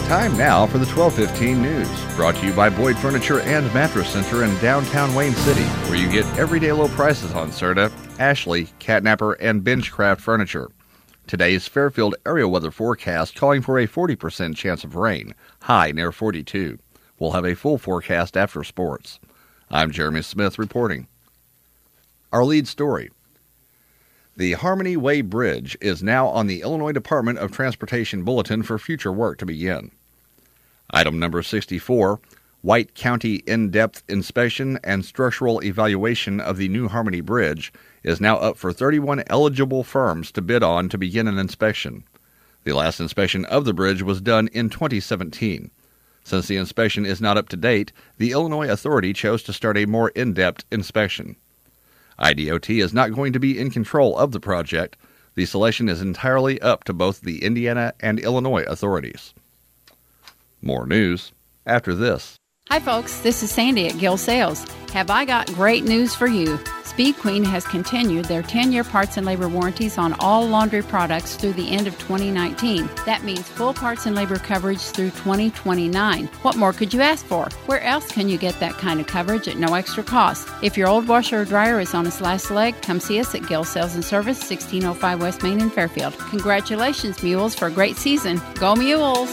Time now for the 12:15 news, brought to you by Boyd Furniture and Mattress Center in downtown Wayne City, where you get everyday low prices on Serta, Ashley, Catnapper, and Benchcraft furniture. Today's Fairfield area weather forecast calling for a 40% chance of rain, high near 42. We'll have a full forecast after sports. I'm Jeremy Smith reporting. Our lead story. The Harmony Way Bridge is now on the Illinois Department of Transportation Bulletin for future work to begin. Item number 64, White County In-Depth Inspection and Structural Evaluation of the new Harmony Bridge, is now up for 31 eligible firms to bid on to begin an inspection. The last inspection of the bridge was done in 2017. Since the inspection is not up to date, the Illinois Authority chose to start a more in-depth inspection. IDOT is not going to be in control of the project. The selection is entirely up to both the Indiana and Illinois authorities. More news after this. Hi folks, this is Sandy at Gill Sales. Have I got great news for you? Speed Queen has continued their 10-year parts and labor warranties on all laundry products through the end of 2019. That means full parts and labor coverage through 2029. What more could you ask for? Where else can you get that kind of coverage at no extra cost? If your old washer or dryer is on its last leg, come see us at Gill Sales and Service, 1605 West Main in Fairfield. Congratulations, Mules, for a great season. Go Mules!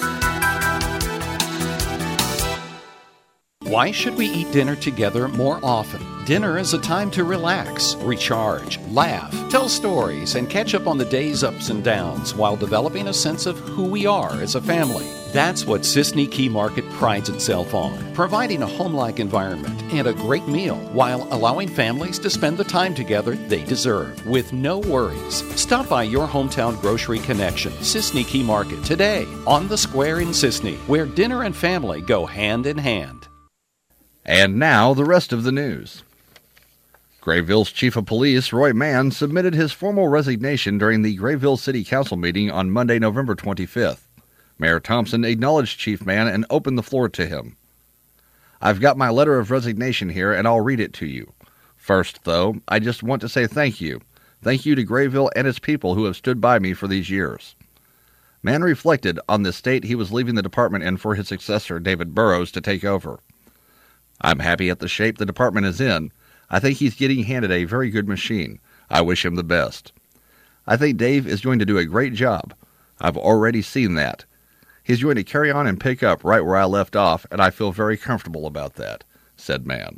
Why should we eat dinner together more often? Dinner is a time to relax, recharge, laugh, tell stories, and catch up on the day's ups and downs while developing a sense of who we are as a family. That's what Sisney Key Market prides itself on, providing a home-like environment and a great meal while allowing families to spend the time together they deserve with no worries. Stop by your hometown grocery connection, Sisney Key Market, today on the square in Sisney, where dinner and family go hand in hand. And now the rest of the news. Grayville's Chief of Police, Roy Mann, submitted his formal resignation during the Grayville City Council meeting on Monday, November 25th. Mayor Thompson acknowledged Chief Mann and opened the floor to him. I've got my letter of resignation here, and I'll read it to you. First, though, I just want to say thank you. Thank you to Grayville and its people who have stood by me for these years. Mann reflected on the state he was leaving the department in for his successor, David Burrows, to take over. I'm happy at the shape the department is in. I think he's getting handed a very good machine. I wish him the best. I think Dave is going to do a great job. I've already seen that. He's going to carry on and pick up right where I left off, and I feel very comfortable about that, said Mann.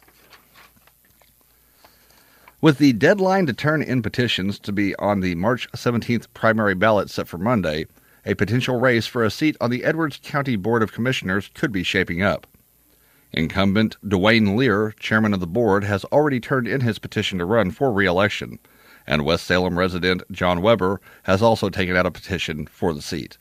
With the deadline to turn in petitions to be on the March 17th primary ballot set for Monday, a potential race for a seat on the Edwards County Board of Commissioners could be shaping up. Incumbent Dwayne Lear, chairman of the board, has already turned in his petition to run for re-election, and West Salem resident John Weber has also taken out a petition for the seat.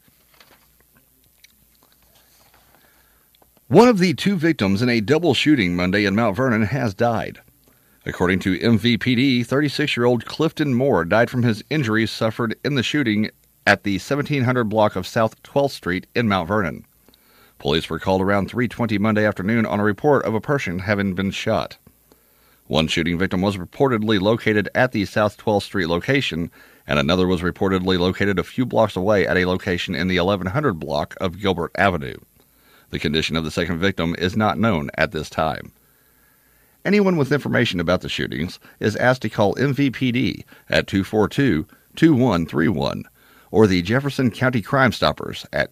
One of the two victims in a double shooting Monday in Mount Vernon has died. According to MVPD, 36-year-old Clifton Moore died from his injuries suffered in the shooting at the 1700 block of South 12th Street in Mount Vernon. Police were called around 3:20 Monday afternoon on a report of a person having been shot. One shooting victim was reportedly located at the South 12th Street location, and another was reportedly located a few blocks away at a location in the 1100 block of Gilbert Avenue. The condition of the second victim is not known at this time. Anyone with information about the shootings is asked to call MVPD at 242-2131 or the Jefferson County Crime Stoppers at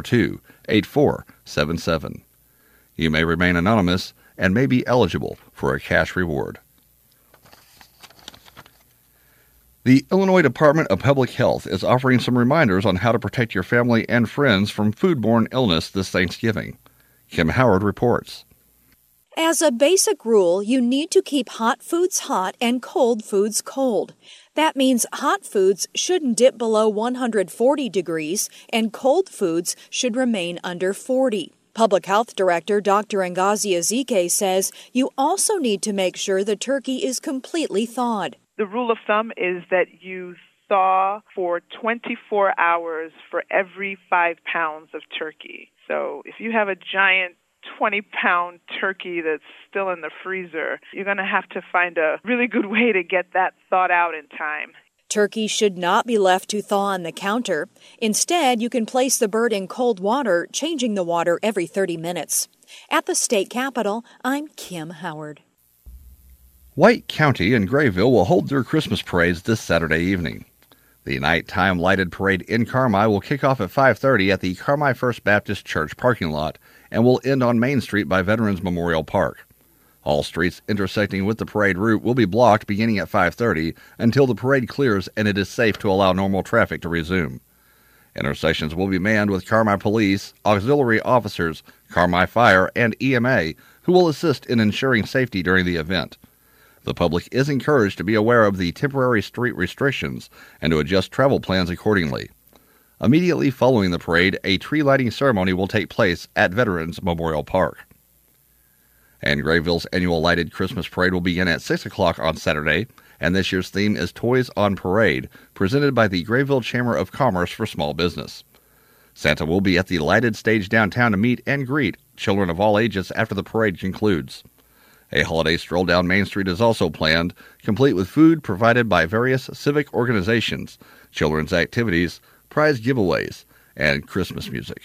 242-8477. You may remain anonymous and may be eligible for a cash reward. The Illinois Department of Public Health is offering some reminders on how to protect your family and friends from foodborne illness this Thanksgiving. Kim Howard reports. As a basic rule, you need to keep hot foods hot and cold foods cold. That means hot foods shouldn't dip below 140 degrees and cold foods should remain under 40. Public Health Director Dr. Ngozi Ezike says you also need to make sure the turkey is completely thawed. The rule of thumb is that you thaw for 24 hours for every 5 pounds of turkey. So if you have a giant 20-pound turkey that's still in the freezer, you're going to have to find a really good way to get that thawed out in time. Turkey should not be left to thaw on the counter. Instead, you can place the bird in cold water, changing the water every 30 minutes. At the state capitol, I'm Kim Howard. White County and Grayville will hold their Christmas parades this Saturday evening. The nighttime lighted parade in Carmi will kick off at 5:30 at the Carmi First Baptist Church parking lot and will end on Main Street by Veterans Memorial Park. All streets intersecting with the parade route will be blocked beginning at 5:30 until the parade clears and it is safe to allow normal traffic to resume. Intersections will be manned with Carmi Police, auxiliary officers, Carmi Fire, and EMA, who will assist in ensuring safety during the event. The public is encouraged to be aware of the temporary street restrictions and to adjust travel plans accordingly. Immediately following the parade, a tree lighting ceremony will take place at Veterans Memorial Park. And Grayville's annual lighted Christmas parade will begin at 6 o'clock on Saturday, and this year's theme is Toys on Parade, presented by the Grayville Chamber of Commerce for Small Business. Santa will be at the lighted stage downtown to meet and greet children of all ages after the parade concludes. A holiday stroll down Main Street is also planned, complete with food provided by various civic organizations, children's activities, prize giveaways, and Christmas music.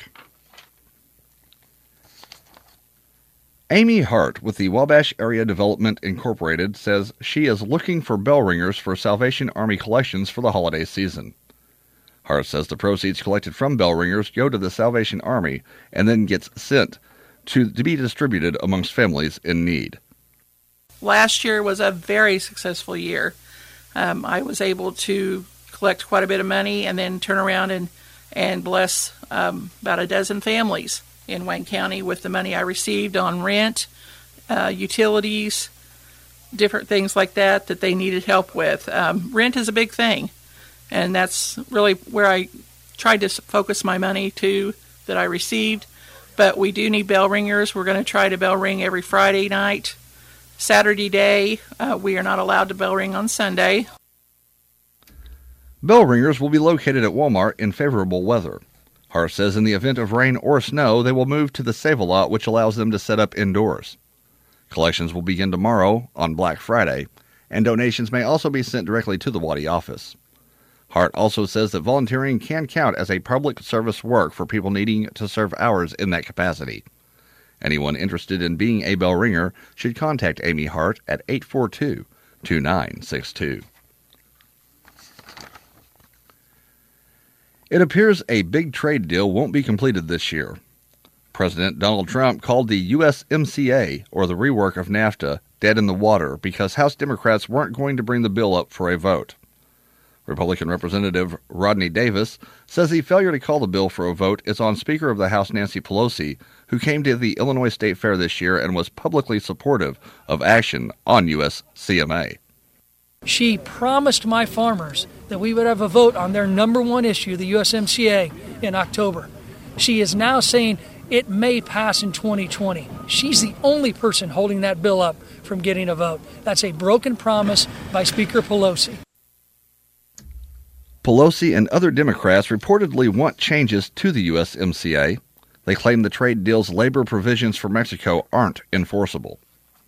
Amy Hart with the Wabash Area Development Incorporated says she is looking for bell ringers for Salvation Army collections for the holiday season. Hart says the proceeds collected from bell ringers go to the Salvation Army and then gets sent to be distributed amongst families in need. Last year was a very successful year. I was able to collect quite a bit of money and then turn around and bless about a dozen families in Wayne County with the money I received on rent, utilities, different things like that they needed help with. Rent is a big thing, and that's really where I tried to focus my money to that I received. But we do need bell ringers. We're going to try to bell ring every Friday night. Saturday day, we are not allowed to bell ring on Sunday. Bell ringers will be located at Walmart in favorable weather. Hart says in the event of rain or snow, they will move to the Save-A-Lot, which allows them to set up indoors. Collections will begin tomorrow on Black Friday, and donations may also be sent directly to the Waddy office. Hart also says that volunteering can count as a public service work for people needing to serve hours in that capacity. Anyone interested in being a bell ringer should contact Amy Hart at 842-2962. It appears a big trade deal won't be completed this year. President Donald Trump called the USMCA, or the rework of NAFTA, dead in the water because House Democrats weren't going to bring the bill up for a vote. Republican Representative Rodney Davis says the failure to call the bill for a vote is on Speaker of the House Nancy Pelosi, who came to the Illinois State Fair this year and was publicly supportive of action on USCMA. She promised my farmers that we would have a vote on their number one issue, the USMCA, in October. She is now saying it may pass in 2020. She's the only person holding that bill up from getting a vote. That's a broken promise by Speaker Pelosi. Pelosi and other Democrats reportedly want changes to the USMCA. They claim the trade deal's labor provisions for Mexico aren't enforceable.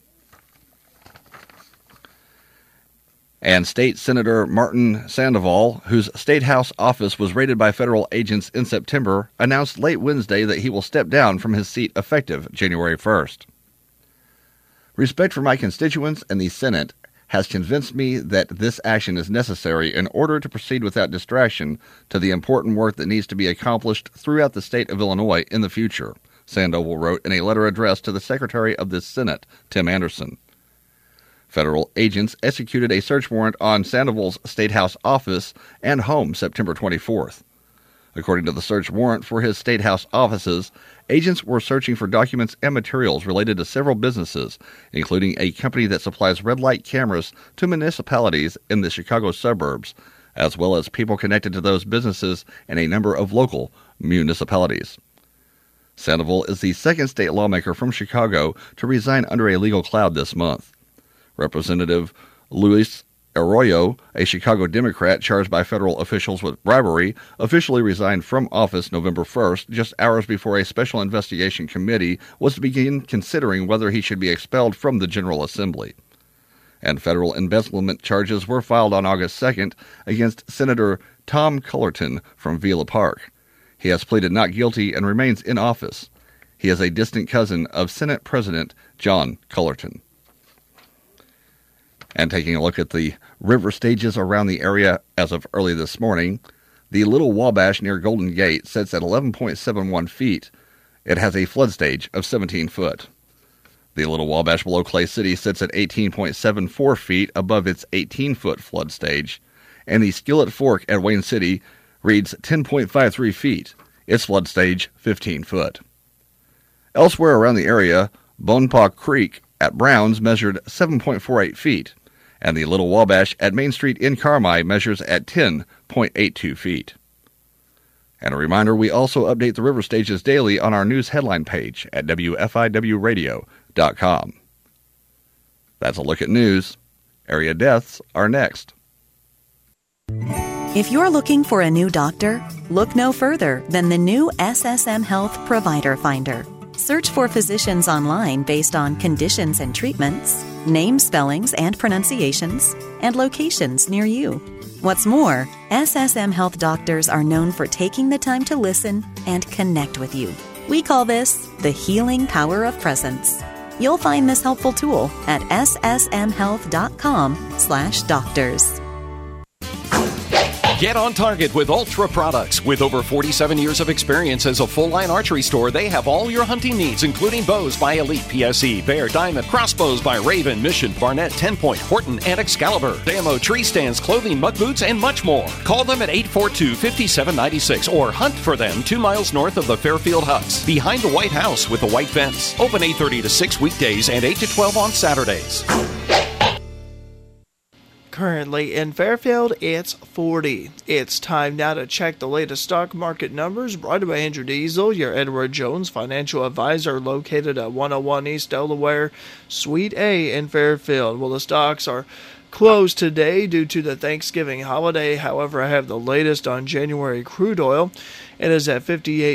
And State Senator Martin Sandoval, whose State House office was raided by federal agents in September, announced late Wednesday that he will step down from his seat effective January 1st. Respect for my constituents and the Senate has convinced me that this action is necessary in order to proceed without distraction to the important work that needs to be accomplished throughout the state of Illinois in the future, Sandoval wrote in a letter addressed to the Secretary of the Senate, Tim Anderson. Federal agents executed a search warrant on Sandoval's State House office and home September 24th. According to the search warrant for his State House offices, agents were searching for documents and materials related to several businesses, including a company that supplies red light cameras to municipalities in the Chicago suburbs, as well as people connected to those businesses in a number of local municipalities. Sandoval is the second state lawmaker from Chicago to resign under a legal cloud this month. Representative Luis Arroyo, a Chicago Democrat charged by federal officials with bribery, officially resigned from office November 1st, just hours before a special investigation committee was to begin considering whether he should be expelled from the General Assembly. and federal embezzlement charges were filed on August 2nd against Senator Tom Cullerton from Villa Park. He has pleaded not guilty and remains in office. He is a distant cousin of Senate President John Cullerton. And taking a look at the river stages around the area as of early this morning, the Little Wabash near Golden Gate sits at 11.71 feet. It has a flood stage of 17 foot. The Little Wabash below Clay City sits at 18.74 feet above its 18-foot flood stage, and the Skillet Fork at Wayne City reads 10.53 feet, its flood stage 15 foot. Elsewhere around the area, Bonepah Creek at Browns measured 7.48 feet, and the Little Wabash at Main Street in Carmi measures at 10.82 feet. And a reminder, we also update the river stages daily on our news headline page at WFIWradio.com. That's a look at news. Area deaths are next. If you're looking for a new doctor, look no further than the new SSM Health Provider Finder. Search for physicians online based on conditions and treatments, name spellings and pronunciations, and locations near you. What's more, SSM Health doctors are known for taking the time to listen and connect with you. We call this the healing power of presence. You'll find this helpful tool at ssmhealth.com/doctors. Get on target with Ultra Products. With over 47 years of experience as a full-line archery store, they have all your hunting needs, including bows by Elite, PSE, Bear, Diamond, crossbows by Raven, Mission, Barnett, 10-Point, Horton, and Excalibur, ammo, tree stands, clothing, muck boots, and much more. Call them at 842-5796 or hunt for them 2 miles north of the Fairfield Huts, behind the White House with the white fence. Open 8:30 to 6 weekdays and 8 to 12 on Saturdays. Currently in Fairfield, it's 40. It's time now to check the latest stock market numbers brought to you by Andrew Diesel, your Edward Jones financial advisor located at 101 East Delaware, Suite A in Fairfield. Well, the stocks are closed today due to the Thanksgiving holiday. However, I have the latest on January crude oil. It is at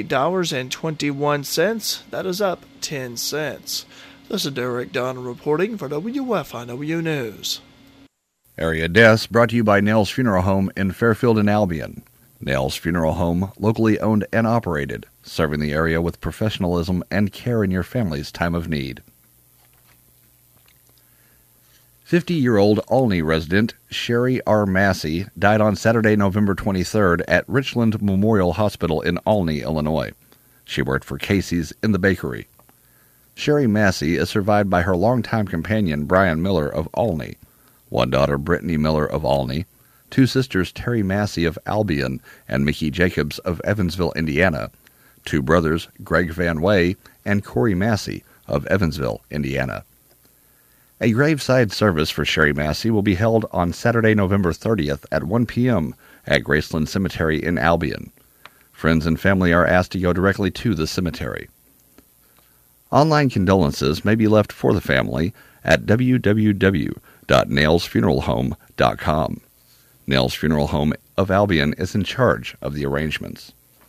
$58.21. That is up 10 cents. This is Derek Dunn reporting for WFIW News. Area deaths brought to you by Nels Funeral Home in Fairfield and Albion. Nels Funeral Home, locally owned and operated, serving the area with professionalism and care in your family's time of need. 50-year-old Olney resident Sherry R. Massey died on Saturday, November 23rd at Richland Memorial Hospital in Olney, Illinois. She worked for Casey's in the bakery. Sherry Massey is survived by her longtime companion Brian Miller of Olney, one daughter Brittany Miller of Olney, 2 sisters Terry Massey of Albion and Mickey Jacobs of Evansville, Indiana, 2 brothers Greg Van Way and Corey Massey of Evansville, Indiana. A graveside service for Sherry Massey will be held on Saturday, November 30th at 1 p.m. at Graceland Cemetery in Albion. Friends and family are asked to go directly to the cemetery. Online condolences may be left for the family at www.nailsfuneralhome.com. Nails Funeral Home of Albion is in charge of the arrangements.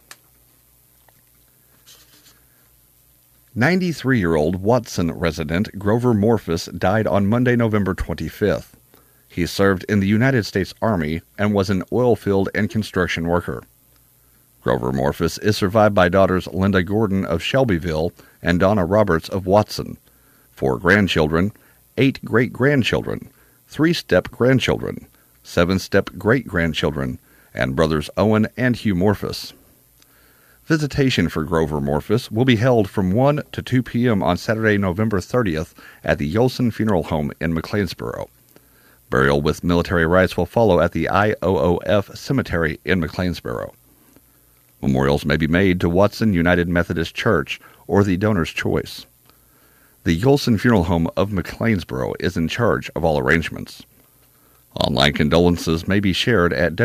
93-year-old Watson resident Grover Morphus died on Monday, November 25th. He served in the United States Army and was an oil field and construction worker. Grover Morphus is survived by daughters Linda Gordon of Shelbyville and Donna Roberts of Watson, 4 grandchildren, 8 great-grandchildren, 3 step-grandchildren, 7 step-great-grandchildren, and brothers Owen and Hugh Morphus. Visitation for Grover Morphus will be held from 1 to 2 p.m. on Saturday, November 30th at the Yolson Funeral Home in McLeansboro. Burial with military rites will follow at the IOOF Cemetery in McLeansboro. Memorials may be made to Watson United Methodist Church or the donor's choice. The Yolson Funeral Home of McLeansboro is in charge of all arrangements. Online condolences may be shared at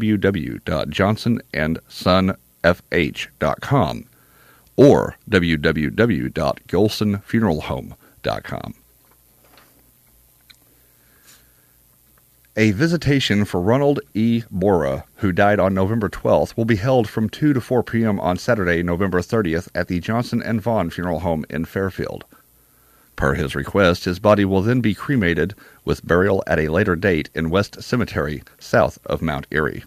www.johnsonandsonfh.com or www.golsonfuneralhome.com. A visitation for Ronald E. Bora, who died on November 12th, will be held from 2 to 4 p.m. on Saturday, November 30th at the Johnson & Vaughn Funeral Home in Fairfield. Per his request, his body will then be cremated with burial at a later date in West Cemetery, south of Mount Erie.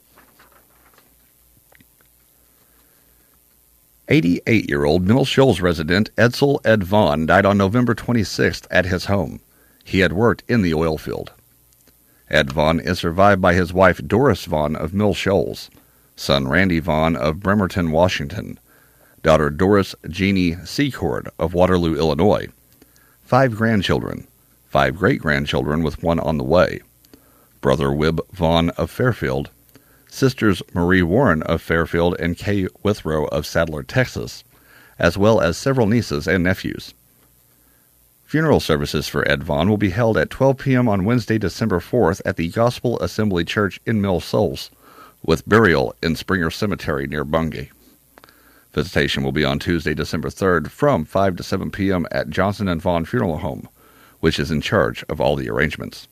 88-year-old Mill Shoals resident Edsel Ed Vaughn died on November 26th at his home. He had worked in the oil field. Ed Vaughn is survived by his wife Doris Vaughn of Mill Shoals, son Randy Vaughn of Bremerton, Washington, daughter Doris Jeannie Secord of Waterloo, Illinois, 5 grandchildren, 5 great-grandchildren with 1 on the way, brother Wib Vaughn of Fairfield, sisters Marie Warren of Fairfield and Kay Withrow of Sadler, Texas, as well as several nieces and nephews. Funeral services for Ed Vaughn will be held at 12 p.m. on Wednesday, December 4th at the Gospel Assembly Church in Mill Shoals, with burial in Springer Cemetery near Bungay. Visitation will be on Tuesday, December 3rd from 5 to 7 p.m. at Johnson & Vaughn Funeral Home, which is in charge of all the arrangements.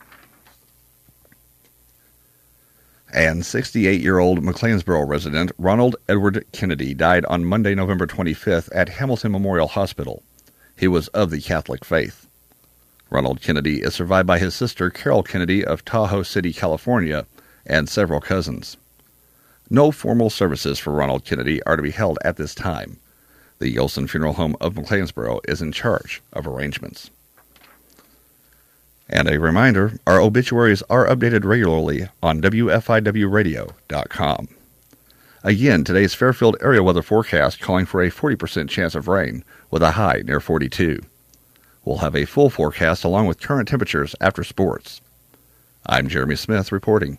And 68-year-old McLeansboro resident Ronald Edward Kennedy died on Monday, November 25th at Hamilton Memorial Hospital. He was of the Catholic faith. Ronald Kennedy is survived by his sister Carol Kennedy of Tahoe City, California, and several cousins. No formal services for Ronald Kennedy are to be held at this time. The Yolson Funeral Home of McLeansboro is in charge of arrangements. And a reminder, our obituaries are updated regularly on WFIWradio.com. Again, today's Fairfield area weather forecast calling for a 40% chance of rain with a high near 42. We'll have a full forecast along with current temperatures after sports. I'm Jeremy Smith reporting.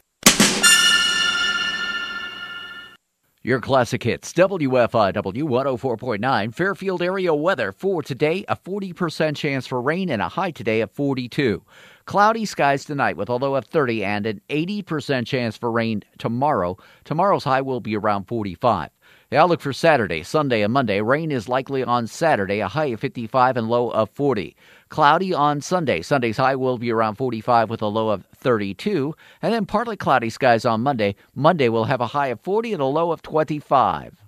Your classic hits, WFIW 104.9, Fairfield area weather for today, a 40% chance for rain and a high today of 42. Cloudy skies tonight with a low of 30 and an 80% chance for rain tomorrow. Tomorrow's high will be around 45. The outlook for Saturday, Sunday, and Monday, rain is likely on Saturday, a high of 55 and low of 40. Cloudy on Sunday. Sunday's high will be around 45 with a low of 32. And then partly cloudy skies on Monday. Monday will have a high of 40 and a low of 25.